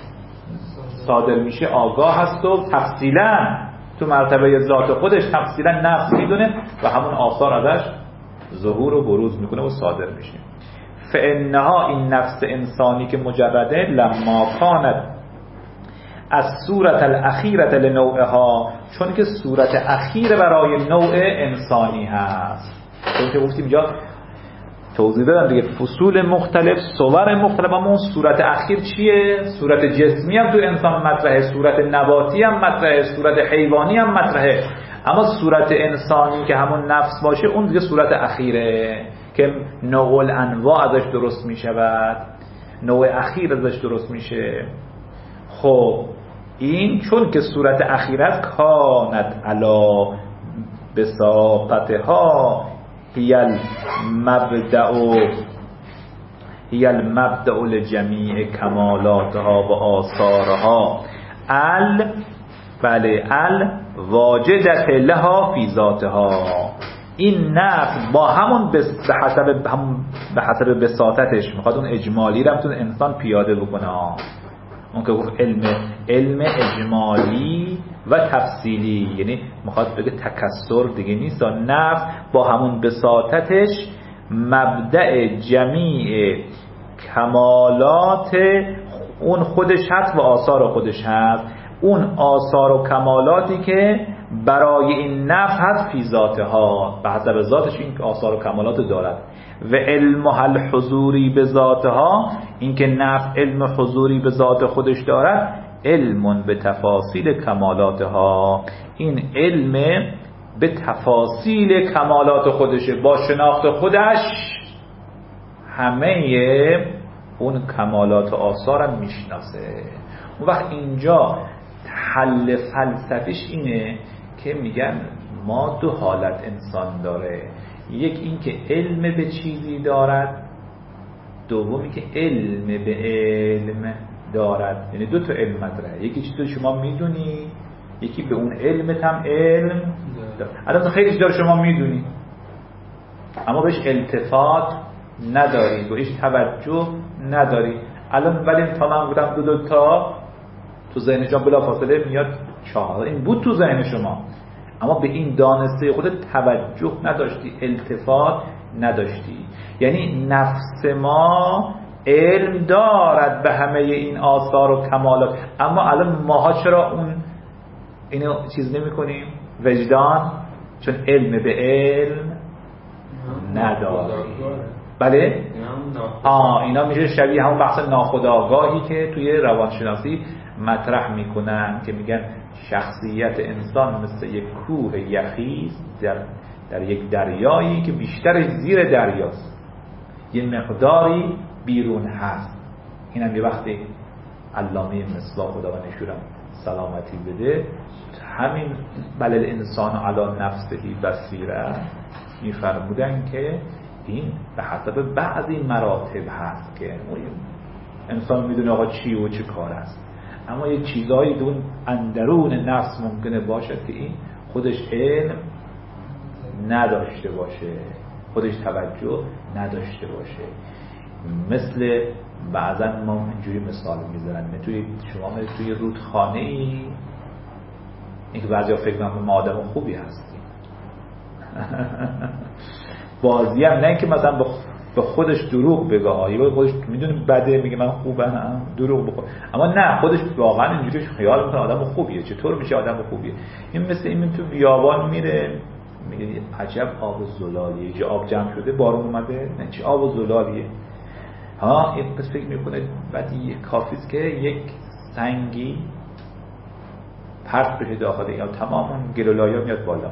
صادر میشه آگاه هست و تفصیلا تو مرتبه ذات خودش تفصیلا نفس میدونه و همون آثار ازش ظهور و بروز میکنه و صادر میشه. فانها این نفس انسانی که مجرده لما کانت از صورت الاخیرت لنوعها، چون که صورت اخیر برای نوع انسانی هست، چون که گفتیم اینجا توضیح دادم دیگه، فصول مختلف، صور مختلف، اما اون صورت اخیر چیه؟ صورت جسمی هم تو انسان مطرحه، صورت نباتی هم مطرحه، صورت حیوانی هم مطرحه، اما صورت انسانی که همون نفس باشه اون دیگه صورت اخیره که نوع الانواع ازش درست می شود، نوع اخیر ازش درست میشه. خب این چون که صورت اخیر است، کانت علا بساطتها هی المبدأ هی المبدأ لجمیع کمالاتها و آثارها ال بله ال واجدت لها فی ذاتها. این نفس با همون به حسب هم به حسب بساطتش میخواد اون اجمالی رو هم انسان پیاده بکنه. اون که گفت علم علم اجمالی و تفصیلی، یعنی میخواد بگه تکثر دیگه نیست، نفس با همون بساطتش مبدأ جمیع کمالات اون خودش هست و آثار خودش هست، اون آثار و کمالاتی که برای این نفس هست فی ذاتها، به حسب ذاتش این آثار و کمالات دارد. و علم الحضوری به ذاتها، این که نفس علم حضوری به ذات خودش دارد، علم به تفاصیل کمالاتها، این علم به تفاصیل کمالات خودشه، با شناخت خودش همه اون کمالات و آثار هم میشناسه. اون وقت اینجا حل فلسفیش اینه که میگن ما دو حالت انسان داره، یک این که علم به چیزی دارد، دومی که علم به علم دارد، یعنی دو تا علم مطرحه، یکی چیزی شما میدونی، یکی به اون علمت هم علم دارد. الان خیلی چیزا شما میدونی اما بهش التفات نداری، بهش توجه نداری. الان ولی تا من بودم دو دو تا تو ذهن شما بلا فاصله میاد چهار، این بود تو ذهن شما، اما به این دانسته خودت توجه نداشتی، التفات نداشتی. یعنی نفس ما علم دارد به همه این آثار و کمالات، اما الان ماها چرا اون اینو چیز نمی کنیم؟ وجدان، چون علم به علم نداریم. بله؟ آه اینا میشه شبیه همون بحث ناخودآگاهی که توی روانشناسی مطرح میکنن که میگن شخصیت انسان مثل یک کوه یخی در, در یک دریایی که بیشترش زیر دریاست، یه مقداری بیرون هست. اینم یه وقتی علامه مصباح خدا و نشورم سلامتی بده، همین بل الانسان علی نفسه بصیره میفرمودن که این به حسب بعضی مراتب هست که انسان میدونه آقا چی و چه کار است، اما یه چیزایی دون اندرون نفس ممکنه باشد که این خودش علم نداشته باشه، خودش توجه نداشته باشه. مثل بعضا ما اینجوری مثال میزنن، توی شما توی رودخانه ای، اینکه بعضیا فکر میکنن ما آدم خوبی هستیم بازی هم نه که مثلا به خودش دروغ بگه، یا خودش میدونه بده میگه من خوبم دروغ بخور، اما نه خودش واقعا اینجوری خیال میکنه آدم خوبیه. چطور میشه آدم خوبیه؟ این مثل این تو بیابان میره میگه عجب آب زلالیه، چه آب جمع شده بارون اومده، نه چه آب زلالیه. ها این پس فکر میکنه بعد یک کافیست که یک سنگی پرت بشه داخل یا تمام اون گلولایا میاد بالا.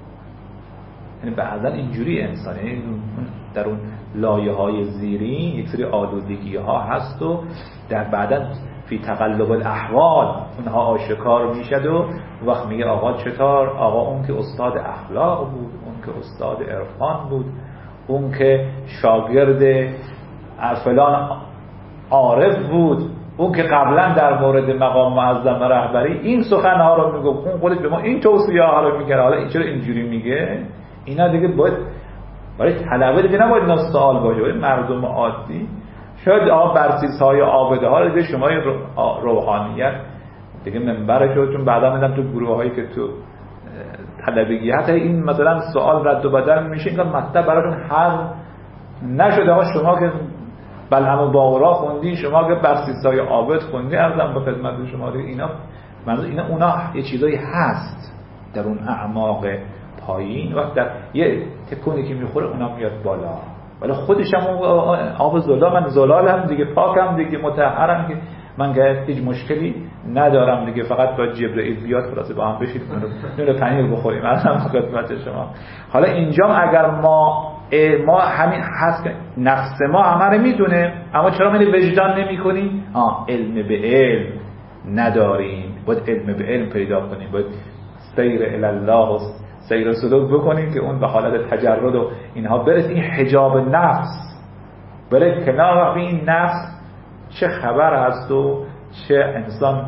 یعنی بعضا اینجوری انسان، یعنی در اون لایه های زیرین یک سری آلودگی ها هست و در بعدا فی تقلب الاحوال اونها آشکار میشد و وقت میگه آقا چطور؟ آقا اون که استاد اخلاق بود، اون که استاد عرفان بود، اون که شاگرد فلان عارف بود، اون که قبلا در مورد مقام معظم رهبری این سخنها رو میگفت، اون خودش به ما این توصیه ها رو میگه. حالا این چرا اینجوری میگه؟ اینا دیگه باید برای طلبه دیگه نباید اینا سوال باشه، برای مردم عادی شاید آقا برسیس‌های عابده ها دیگه شما روحانیت دیگه منبر شد، چون بعدا میدم تو گروه هایی که تو طلبگی حتی این مثلا سوال رد و بدل میشه، اینکه مطلب براشون حل نشده. آقا شما که بلهم و باورا خوندی، شما که برسیس‌های عابد خوندی، ارزم به خدمت شما دیگه اینا منظور اینا اونا یه چیزایی هست در اون اعماق پایین، وقت در یه تکونی که میخوره اونا میاد بالا، ولی خودش هم آب زلال، من زلالم دیگه، پاکم دیگه، مطهرم که من که هیچ مشکلی ندارم دیگه، فقط با جبرئیل بیاد خلاصه با هم بشید نون پنیر بخوریم. ارزم خدمت شما. حالا اینجا اگر ما ما همین هست که نفس ما همه رو میدونه، اما چرا ما وجدان نمی کنیم؟ آه علم به علم نداریم، باید علم به علم پیدا کنیم، باید سیر الله سیر سلوک بکنیم که اون به حالت تجرد و اینها برسه، این حجاب نفس بره کنار. وقتی این نفس چه خبر هست و چه انسان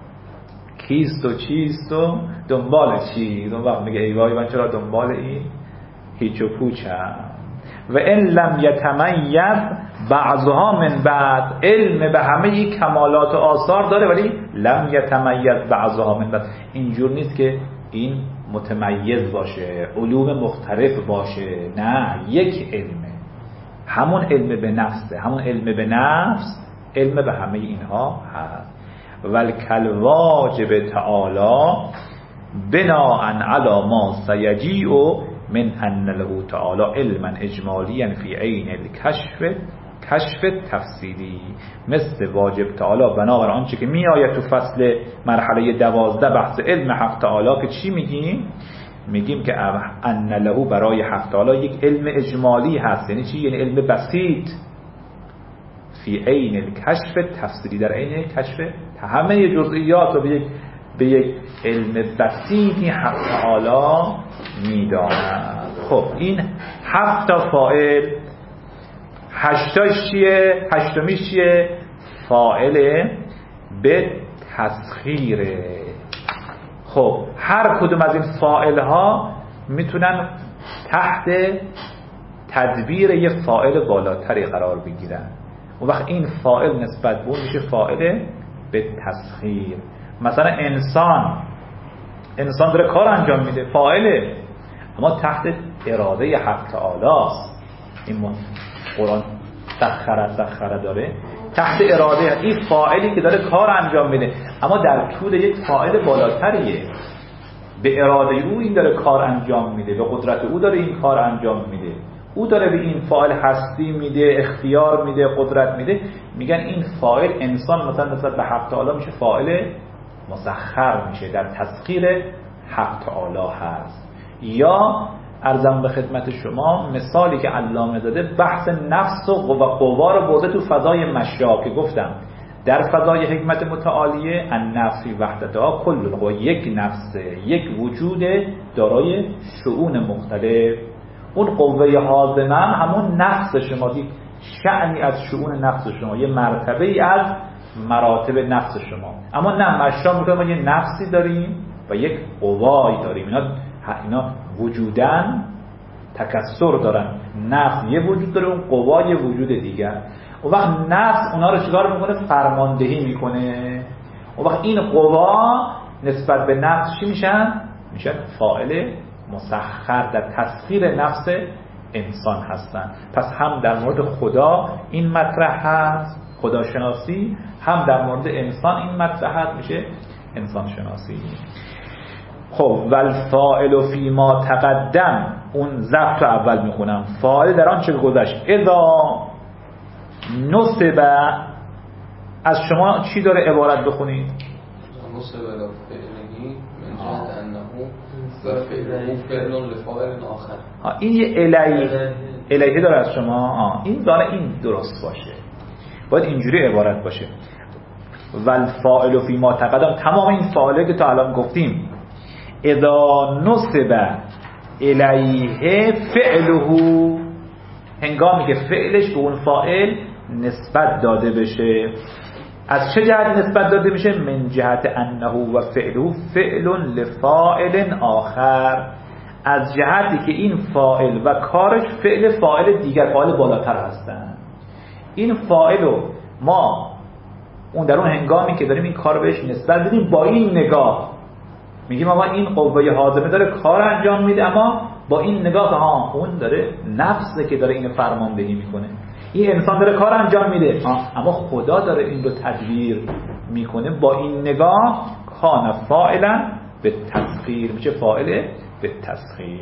کیست و چیست و دنبال چی، اون وقت میگه ای وای من چرا دنبال این هیچ و پوچم. و ان لم یتمیز بعضها من بعد، علم به همه ای کمالات و آثار داره ولی لم یتمیز بعضها من بعد، اینجور نیست که این متمیز باشه، علوم مختلف باشه، نه یک علمه، همون علم به نفسه، همون علم به نفس علم به همه اینها هست. والکل واجب تعالی بناء علی ما سیجیء من ان له تعالی علما اجمالیا فی عین الکشف کشف تفصیلی، مثل واجب تعالی بنابر آنچه که می آید تو فصل مرحله دوازده بحث علم حق تعالی که چی میگیم؟ میگیم که ان له برای حق تعالی یک علم اجمالی هست. یعنی چی؟ یعنی علم بسیط فی عین الکشف تفصیلی، در عین کشف همه جزئیات رو به یک به یک علم بسیطی حق تعالی میداند. خب این هفت تا فاعل، هشتاش چیه؟ هشتمیش چیه؟ فاعل به تسخیره. خب هر کدوم از این فاعل ها میتونن تحت تدبیر یه فاعل بالاتری قرار بگیرن. اون وقت این فاعل نسبت به اون میشه فاعل به تسخیر. مثلا انسان انسان داره کار انجام میده، فاعله، اما تحت اراده حق تعالی است. این قرآن سخره سخره داره تحت اراده این فاعلی که داره کار انجام میده، اما در طول یک فاعل بالاتریه، به اراده او این داره کار انجام میده، به قدرت او داره این کار انجام میده، او داره به این فاعل هستی میده، اختیار میده، قدرت میده. میگن این فاعل انسان مثلا نسبت به حق تعالی میشه فاعل مسخر، میشه در تسخیر حق تعالی هست. یا عرضم به خدمت شما مثالی که علامه زاده بحث نفس و قوا رو برده تو فضای مشیا که گفتم در فضای حکمت متعالیه النفس وحدتها کل القوا، یک نفسه، یک وجود دارای شؤون مختلف. اون قوه حازمه همون نفس شما، یک شأنی از شؤون نفس شما، یه مرتبه ای از مراتب نفس شما. اما نه مشیا میگه ما یه نفسی داریم و یک قوایی داریم. اینا اینا وجودن تکثر دارن. نفس یه وجود داره، اون قوای وجود دیگر. اون وقت نفس اونا رو چیکار میکنه؟ فرماندهی میکنه. اون وقت این قوا نسبت به نفس چی میشن؟ میشن فاعل مسخر در تسخیر نفس انسان هستن. پس هم در مورد خدا این مطرح هست، خداشناسی، هم در مورد انسان این مطرح هست، میشه انسان شناسی. خب والفاعل فی ما تقدم، اون ضبط رو اول میخونم. فاعل در آن چه گذشت. اذا نصب، از شما چی داره عبارت بخونید؟ نصب الی فعلی من جهت انه و فعله فعل لفاعل آخر. این یه الیه الیه داره از شما. آه. این داره این درست باشه، باید اینجوری عبارت باشه. والفاعل فی ما تقدم، تمام این فاعله که تا الان گفتیم اذا نصب الیه فعله، هنگامی که فعلش به اون فاعل نسبت داده بشه. از چه جهت نسبت داده بشه؟ من جهت انه و فعله فعل لفاعل آخر، از جهتی که این فاعل و کارش فعل فاعل دیگر، فاعل بالاتر هستن. این فاعل رو ما اون در اون هنگامی که داریم این کار بهش نسبت بدیم، با این نگاه میگیم اما این قوه حازمه داره کار انجام میده، اما با این نگاه ها اون داره نفسه که داره اینو فرماندهی میکنه. این انسان داره کار انجام میده، اما خدا داره این رو تدبیر میکنه. با این نگاه کان فاعلا به تسخیر، میشه فاعل به تسخیر.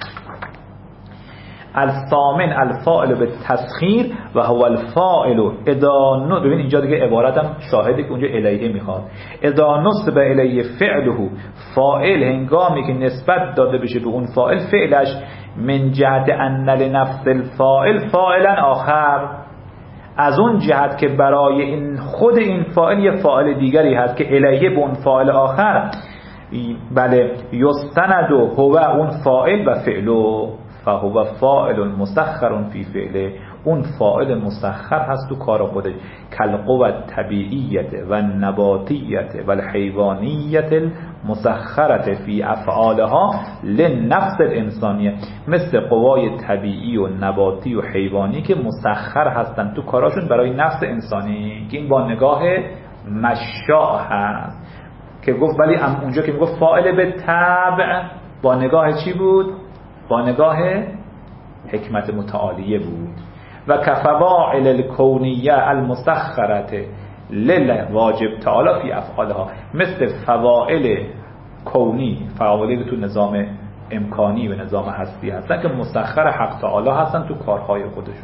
الثامن الفاعل به تسخیر و هو الفاعل اذا نو. ببین اینجا دیگه عبارتم شاهده که اونجا الیه میخواد. اذا نصب الیه فعله، فاعل هنگامی که نسبت داده بشه به اون فاعل فعلش من جهت ان لنفس الفاعل فاعلا آخر، از اون جهت که برای این خود این فاعل یه فاعل دیگری هست که الیه به اون فاعل آخر، بله یستند و هو اون فاعل و فعلو فهو فاعل مسخر فی فعله، اون فاعل مسخر هست تو کار خودش. کالقوة طبیعیت و نباتیت و الحیوانیت المسخرت فی افعالها لنفس الانسانیه، مثل قوای طبیعی و نباتی و حیوانی که مسخر هستن تو کاراشون برای نفس انسانی، که این با نگاه مشاء هست که گفت. ولی اونجا که میگفت فاعل به تبع، با نگاه چی بود؟ با نگاه حکمت متعالیه بود. و کفواعل الکونیه المسخرت للواجب تعالی فی افعالها، مثل فواعل کونی، فواعلی تو نظام امکانی و نظام هستی هستن که مسخر حق تعالی هستن تو کارهای خودشون.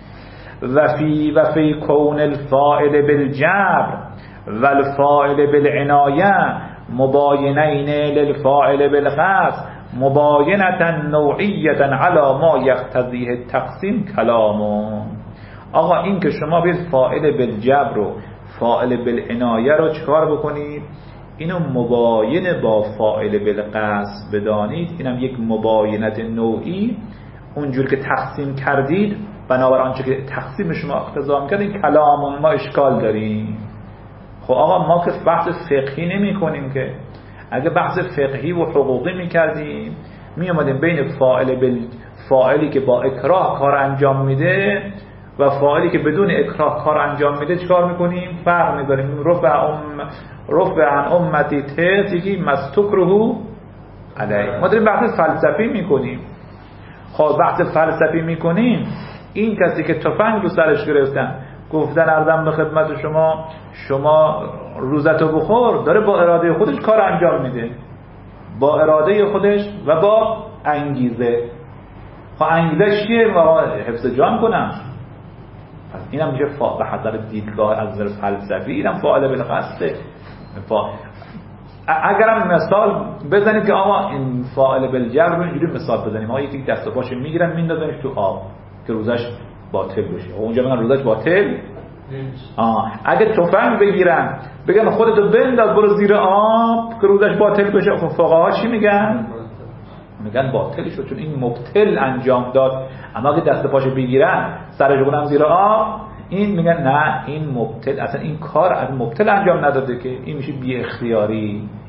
و فی و فی کون الفاعل بالجبر و الفاعل بالعنایه مباینین للفاعل بالقصد مباینتا نوعیتا علی ما یقتضیه التقسیم کلامون. آقا این که شما بید فاعل بالجبر و فاعل بالعنایه رو چکار بکنید؟ اینو مباین با فاعل بالقصد بدانید. اینم یک مباینت نوعی، اونجور که تقسیم کردید بنابر آنچه که تقسیم شما اقتضا می‌کنید کلامون ما اشکال داریم. خب آقا ما که بحث فقهی نمی کنیم که، اگه بحث فقهی و حقوقی میکردیم می اومدیم بین فاعل بل فاعلی که با اکراه کار انجام میده و فاعلی که بدون اکراه کار انجام میده چیکار میکنیم؟ فرق میذاریم. رفع ام رفع عن امتی تیجی مستکره علی. ما داریم بحث فلسفی میکنیم. خب بحث فلسفی میکنیم، این کسی که تفنگ رو سرش گرفتن گفتن عرضم به خدمت شما شما روزتو بخور، داره با اراده خودش کار انجام میده، با اراده خودش و با انگیزه. خب انگیزه چیه؟ حفظ جان کنم. پس اینم میشه فا... به حضر دیدگاه از نظر فلسفی اینم فاعل بالقصد. فا... اگرم مثال بزنید که آقا این فاعل بالجبر رو اینجوری مثال بزنیم، آقا یکی دست و پاشو میگیرن میندازنش تو آب که روزش باطل بشه. اونجا میگن روزش باطل. آه اگه تفنگ بگیرن بگن خودتو بنداز برو زیر آب که روزش باطل بشه، خب فقها چی میگن؟ میگن باطل شد چون این مبتل انجام داد. اما اگه دست پاشو بگیرن سرش بکنم زیر آب، این میگن نه این مبتل، اصلا این کار از مبتل انجام نداده که این میشه بی اختیاری،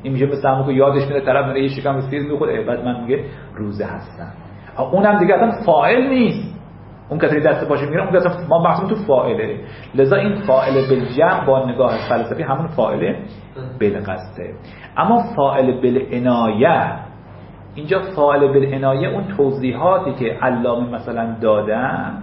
این میشه مثل همون که یادش میاد طرف میره یه شکم سیر میخوره، بعد من میگه روزه هستم. اونم دیگه اصلا فاعل نیست، اون کسی دست پاشه میگیره، اون کسی ما مقصود تو فاعله. لذا این فاعل بالجمع با نگاه فلسفی همون فاعل بالقصده. اما فاعل بالعنایه، اینجا فاعل بالعنایه اون توضیحاتی که علامه مثلا دادن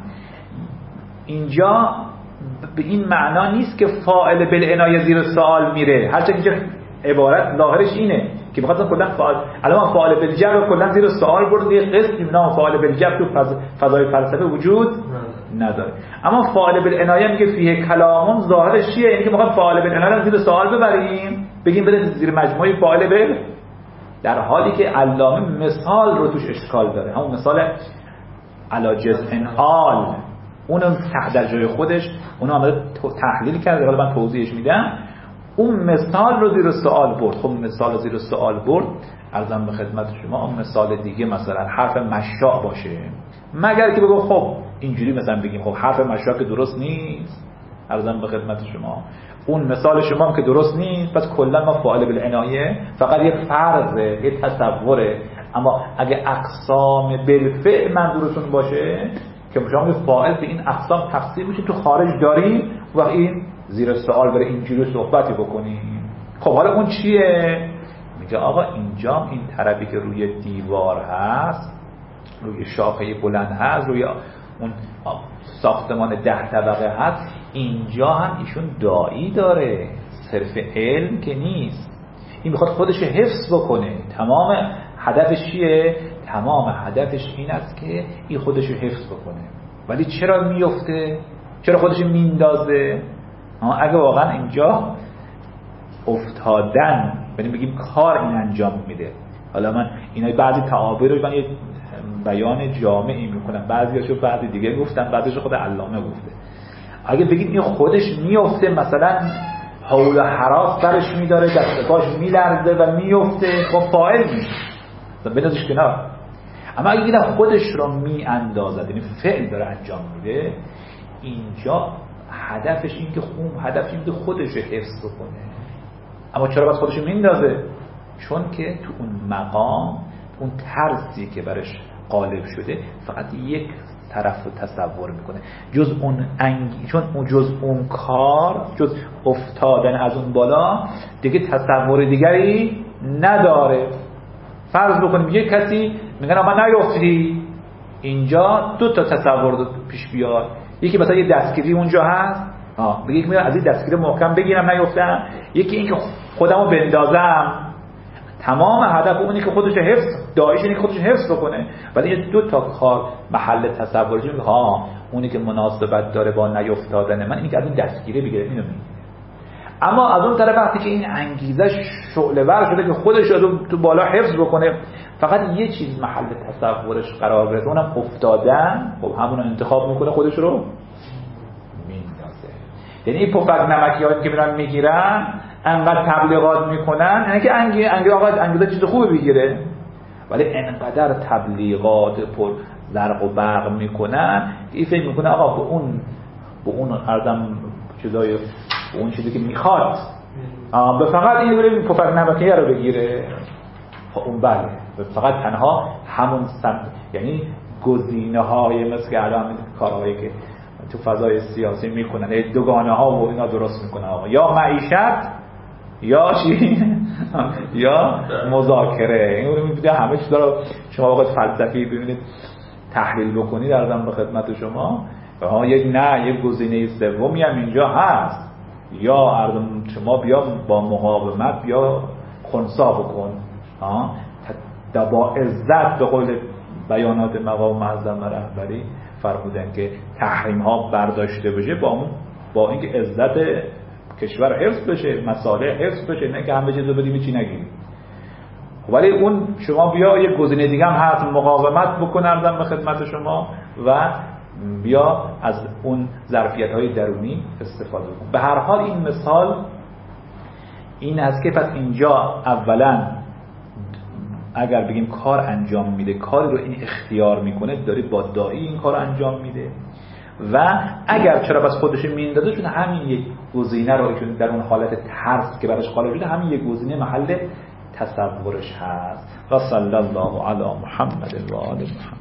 اینجا به این معنا نیست که فاعل بالعنایه زیر سوال میره، هرچند اینجا عبارت ظاهرش اینه که می‌خواستن کلا فاعل علامه فاعل بالجبر کلا زیر سوال برد، یه قسمی به نام فاعل بالجبر تو فضای فلسفه وجود نداره. اما فاعل بالعنایه میگه فیه کلامون، ظاهرش چیه؟ اینکه می‌خواد فاعل بالعنایه زیر سوال ببریم، بگیم بده زیر مجموعه فاعل بال، در حالی که علامه مثال رو توش اشکال داره، همون مثال علی جزء آل، اونم در جای خودش اونو آمده تحلیل کرده، حالا من توضیحش میدم. اون مثال رو زیر سوال برد. خب مثال رو زیر سوال برد، عرضم به خدمت شما اون مثال دیگه مثلا حرف مشاء باشه، مگر که بگو خب اینجوری مثلا بگیم خب حرف مشاء که درست نیست، عرضم به خدمت شما اون مثال شما هم که درست نیست، پس کلا ما فاعل بالعنایه فقط یه فرضه، یه تصوره. اگه اگه اقسام بالفعل منظورتون باشه که شما فاعل به این اقسام تقسیم میشه تو خارج داریم و این زیر سوال بره اینجوری صحبتی بکنیم. خب حالا اون چیه؟ میگه آقا اینجا این طرفی که روی دیوار هست، روی شاخه بلند هست، روی اون ساختمان ده طبقه هست، اینجا هم ایشون داعی داره، صرف علم که نیست. این میخواد خودش حفظ بکنه. تمام هدفش چیه؟ تمام هدفش این است که این خودش حفظ بکنه. ولی چرا میفته؟ چرا خودش میندازه؟ اگه واقعا اینجا افتادن، یعنی بگیم کار این انجام میده. حالا من اینا بعضی تعابیر رو من یه بیان جامعی میکنم، بعضیاشو بعضی دیگه گفتم، بعضیش خود علامه گفته. اگه بگیم این خودش میفته، مثلا حول و هراس برش میداره، دست پاش میلرزه و میفته، خب فاعل میشه، بندازش کنار. اما اگه این خودش رو میاندازد، یعنی فعل داره انجام میده، اینجا هدفش این که خون هدفش این که خودش رو حفظ بکنه. اما چرا بس خودش رو میندازه؟ چون که تو اون مقام، اون طرزی که برش غالب شده، فقط یک طرف رو تصور میکنه، جز اون انگی، چون اون جز اون کار، جز افتادن از اون بالا دیگه تصور دیگری نداره. فرض بکنیم یک کسی میگن آقا نیفتی، اینجا دو تا تصور پیش بیاد. یکی مثلا یه دستگیری اونجا هست، ها میگه میگم از این دستگیری محکم بگیرم نیفتم. یکی این که خودمو بندازم، تمام هدف اونی که خودش حفظ، داعیش اینه که خودش حفظ بکنه. ولی این دو تا کار محل تصورش میگه ها اونی که مناسبت داره با نیفتادن من، اینی که از این دستگیری بگیره، اینو میگه. اما از اون طرف وقتی که این انگیزه شعله ور شده که خودش رو تو بالا حفظ بکنه، فقط یه چیز محل تصورش قرار گرفته، اونم افتادن، خب همون رو انتخاب میکنه، خودش رو میندازه. یعنی این پفک نمکی هایی که میرن میگیرن، انقدر تبلیغات میکنن، یعنی که انگیزه انگیزه آقا انگیزه چیز خوبی بگیره، ولی انقدر تبلیغات پر زرق و برق میکنن این فکر میکنه آقا به اون به اون ارزم چیزای اون چیزی که میخواد به فقط این بره پفک نمکی رو بگیره. اون بله فقط تنها همون سمت، یعنی گزینه های مثل که الان کارهایی که تو فضای سیاسی میکنن، دوگانه ها و اینا درست میکنن، آقا یا معیشت یا چی یا مذاکره. این رو میبینید همه چیزا رو شما وقت فلسفی ببینید تحلیل بکنید، ارزم به خدمت شما ها یک نه یک گزینه سومی هم اینجا هست، یا ارزم شما بیا با مقاومت بیا خنثی بکن، ها با عزت. به قول بیانات مقام معظم رهبری فرمودن که تحریم ها برداشته بشه، با اون با اینکه عزت کشور حفظ بشه، مصالح حفظ بشه، نه که همه چیزو بدیم چی نگیریم. ولی اون شما بیا یک گزینه دیگه هم هست، مقاومت بکن ارزم به خدمت شما و بیا از اون ظرفیت‌های درونی استفاده کن. به هر حال این مثال این است که پس اینجا اولا اگر بگیم کار انجام میده، کاری رو این اختیار میکنه، داره با داعی این کار انجام میده. و اگر چرا بس خودش میندازه، چون همین یک گزینه رو چون در اون حالت ترس که براش خالق شده، همین یک گزینه محل تصورش هست. و صلی الله علی محمد و آل محمد.